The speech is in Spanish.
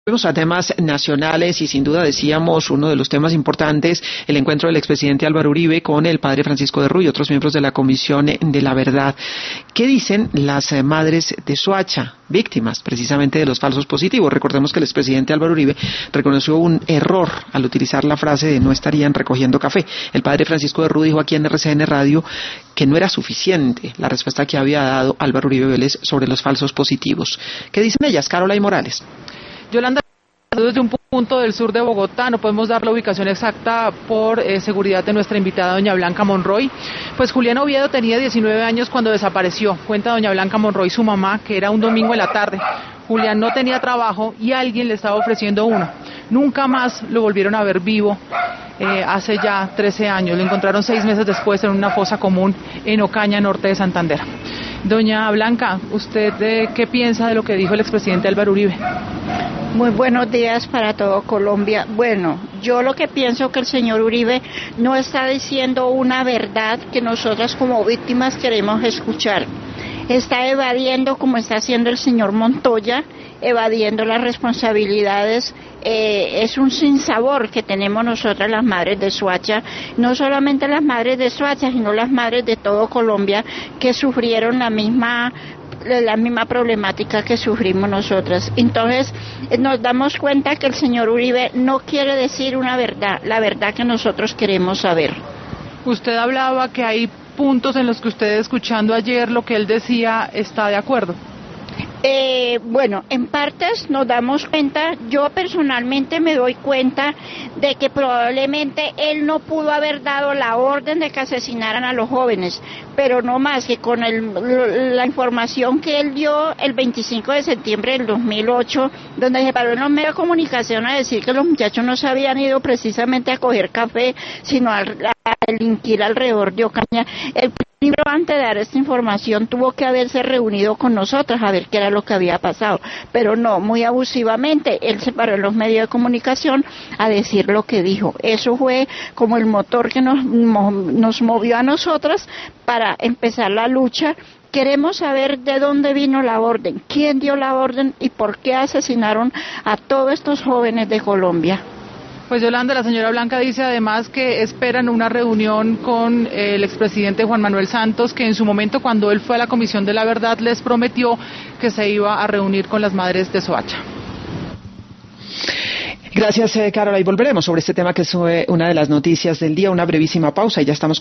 Vamos a temas nacionales y sin duda decíamos uno de los temas importantes, el encuentro del expresidente Álvaro Uribe con el padre Francisco de Ruy y otros miembros de la Comisión de la Verdad. ¿Qué dicen las madres de Soacha, víctimas precisamente de los falsos positivos? Recordemos que el expresidente Álvaro Uribe reconoció un error al utilizar la frase de no estarían recogiendo café. El padre Francisco de Ruy dijo aquí en RCN Radio que no era suficiente la respuesta que había dado Álvaro Uribe Vélez sobre los falsos positivos. ¿Qué dicen ellas, Carola y Morales? Yolanda, desde un punto del sur de Bogotá, no podemos dar la ubicación exacta por seguridad de nuestra invitada doña Blanca Monroy. Pues Julián Oviedo tenía 19 años cuando desapareció. Cuenta doña Blanca Monroy, su mamá, que era un domingo en la tarde. Julián no tenía trabajo y alguien le estaba ofreciendo uno. Nunca más lo volvieron a ver vivo. Hace ya 13 años. Lo encontraron 6 meses después en una fosa común en Ocaña, norte de Santander. Doña Blanca, ¿usted qué piensa de lo que dijo el expresidente Álvaro Uribe? Muy buenos días para todo Colombia. Bueno, yo lo que pienso que el señor Uribe no está diciendo una verdad que nosotras como víctimas queremos escuchar. Está evadiendo, como está haciendo el señor Montoya, evadiendo las responsabilidades. Es un sinsabor que tenemos nosotras las madres de Soacha, no solamente las madres de Soacha, sino las madres de todo Colombia que sufrieron la misma problemática que sufrimos nosotras. Entonces nos damos cuenta que el señor Uribe no quiere decir una verdad, la verdad que nosotros queremos saber. Usted hablaba que hay puntos en los que usted, escuchando ayer lo que él decía, está de acuerdo. Bueno, en partes nos damos cuenta, yo personalmente me doy cuenta de que probablemente él no pudo haber dado la orden de que asesinaran a los jóvenes, pero no más que con la información que él dio el 25 de septiembre del 2008, donde se paró en los medios de comunicación a decir que los muchachos no se habían ido precisamente a coger café, sino a delinquir alrededor de Ocaña. El primero, antes de dar esta información, tuvo que haberse reunido con nosotras a ver qué era lo que había pasado, pero no, muy abusivamente, él se paró en los medios de comunicación a decir lo que dijo. Eso fue como el motor que nos movió a nosotras para empezar la lucha. Queremos saber de dónde vino la orden, quién dio la orden y por qué asesinaron a todos estos jóvenes de Colombia. Pues Yolanda, la señora Blanca dice además que esperan una reunión con el expresidente Juan Manuel Santos, que en su momento, cuando él fue a la Comisión de la Verdad, les prometió que se iba a reunir con las madres de Soacha. Gracias, Carola, y volveremos sobre este tema que es una de las noticias del día. Una brevísima pausa y ya estamos